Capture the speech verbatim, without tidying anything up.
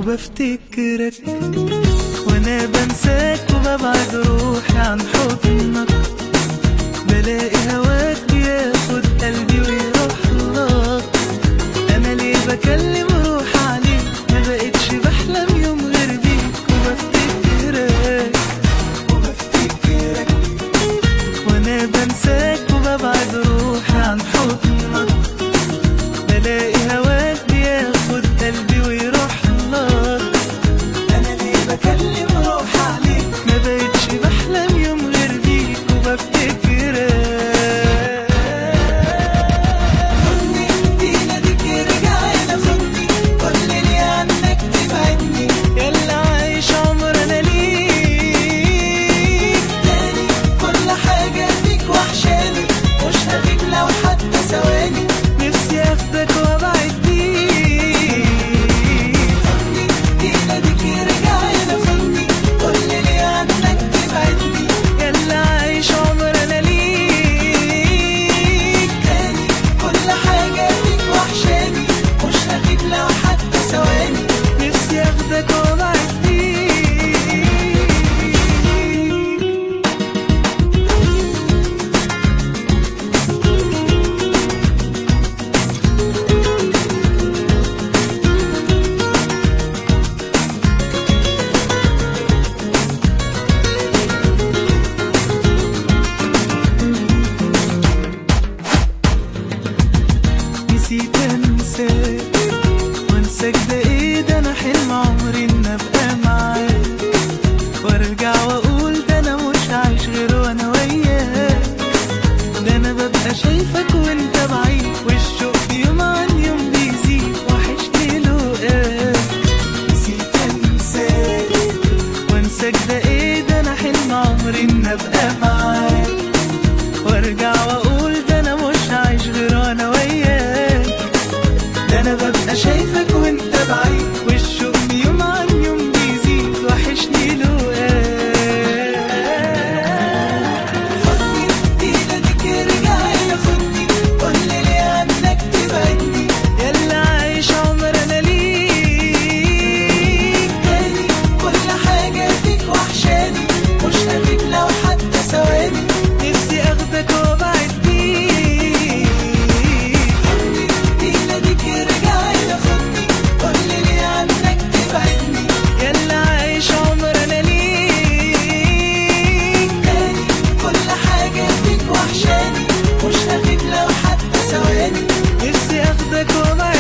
وبفتكرك، وانا بنساك وببعد روحي عن حضنك. بلاقي هواك بياخد قلبي ويروح لك. انا ليه بكلم روحي عليك؟ ما بقتش بحلم يوم غير بيك. وبفتكرك وبفتكرك وانا بنساك وببعد روحي عن حضنك. بلاقي هواك بياخد قلبي ويروح لك. انا ليه بكلم روحي عليك؟ ما بقتش بحلم يوم غير بيك. وبفتكرك خدني بيناديك رجعنا، خدني قولي لي عنك تبعدني. يلا عايش عمر انا ليك تاني. كل حاجة فيك وحشاني، مش هغيب لو حتى ثواني. نفسي اخدك وابعد بيك. خدني بيناديك رجعنا، خدني قولي لي عنك تبعدني. يلا عايش عمر انا ليك تاني. كل حاجة فيك وحشاني، مش هغيب لو حتى ثواني. نفسي اخدك وابعد بيك. نسيت انساك وانساك، ده ايه ده؟ انا حلم عمري ان ابقى معاك وارجع واقول ده انا مش عايش غير وانا وياك. ده انا ببقى شايفك وانت بعيد، والشوق يوم عن يوم بيزيد. وحشني لقاك. نسيت انساك وانساك، ده ايه ده؟ انا حلم عمري ان ابقى معاك وارجع واقول ده انا مش عايش غير وانا وياك. ده انا ببقى شايفك وانت بعيد، والشوق يوم عن يوم بيزيد. وحشني لقاك. خدني بيناديك رجعنا، خدني قولي لي عنك تبعدني. يلا عايش عمر انا ليك تاني. كل حاجة فيك وحشاني، مش هغيب لو حتى ثواني. نفسي اخدك وابعد بيك. خدني بيناديك رجعنا، خدني قولي لي عنك تبعدني. يلا عايش عمر انا ليك تاني. كل حاجة فيك وحشاني، مش هغيب لو حتى ثواني. نفسي اخدك وابعد